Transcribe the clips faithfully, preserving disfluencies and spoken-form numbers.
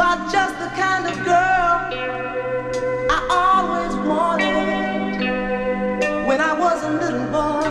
are just the kind of girl I always wanted when I was a little boy,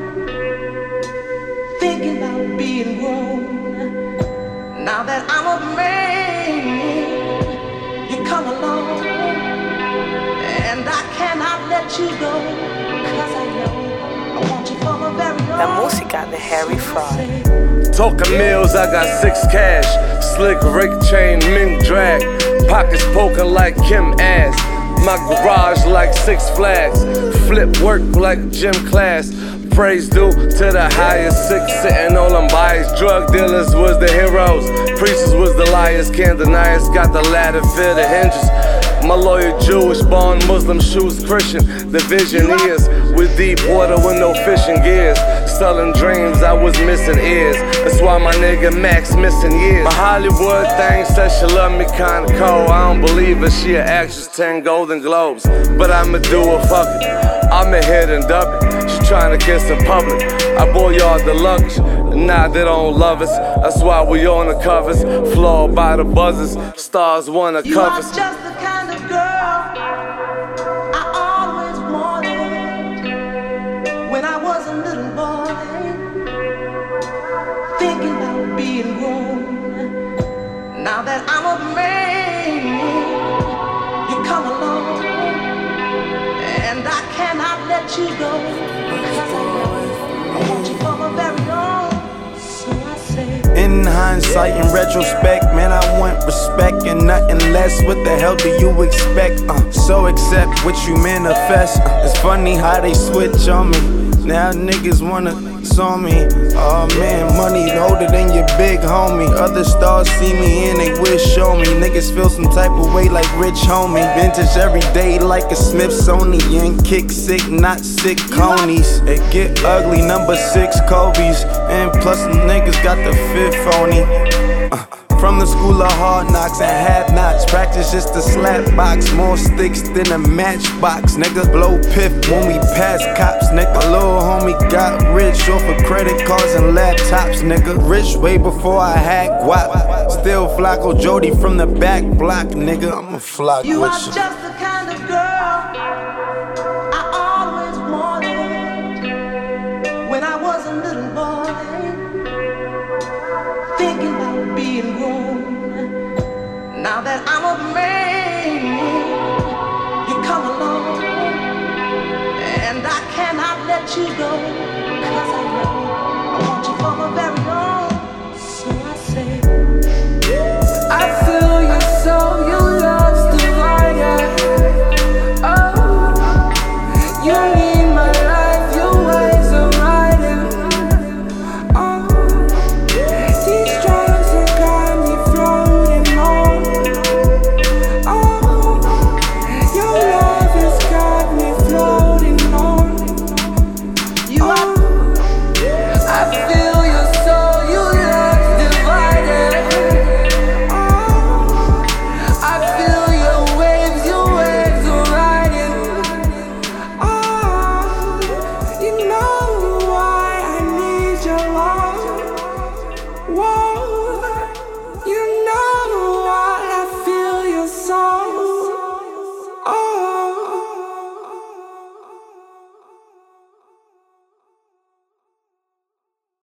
thinking about being grown. Now that I'm a man, you come along, and I cannot let you go, 'cause I know I want you for my very own. La música de Harry Fraud. Talking mills, I got six cash. Slick Rick chain, mink drag. Pockets poking like Kim ass. My garage like Six Flags. Flip work like gym class. Praise due to the highest. Six sitting on them bias. Drug dealers was the heroes. Priests was the liars. Can't deny us. Got the ladder for the hinges. My lawyer Jewish, born Muslim, shoes Christian. The vision is with deep water with no fishing gears. Selling dreams, I was missing ears. That's why my nigga Max missing years. My Hollywood thing says she love me kinda cold. I don't believe her, she an actress, ten Golden Globes. But I'ma do her, fuck it. I'ma hit and dub it. She tryna kiss in public. I bought y'all the luggage. Nah, they don't love us. That's why we on the covers. Flawed by the buzzers. Stars wanna You cover. are just the kind of girl I always wanted when I was a little boy, thinking about being grown. Now that I'm a man, you come along, and I cannot let you go, because I know I want you for my very own. So I say, in hindsight, in retrospect, man, I want respect and nothing less. What the hell do you expect? Uh, so accept what you manifest. Uh, it's funny how they switch on me. Now niggas wanna saw me. Oh man, money older than your big homie. Other stars see me and they wish show me. Niggas feel some type of way like rich homie. Vintage every day like a Smithsonian. Kick sick, not sick conies. It get ugly, number six Kobe's. And plus the niggas got the fifth phony. Uh, From the school of hard knocks and have-nots. Practice just a slap box. More sticks than a matchbox. Nigga blow piff when we pass cops. Nigga, my little homie got rich off of credit cards and laptops. Nigga, rich way before I had guap. Still Flacco Jody from the back block. Nigga, I'ma flock you with are you. just the kind of girl I always wanted when I was a little boy, thinking about being grown. Now that I'm a man, you come along, and I cannot let you go,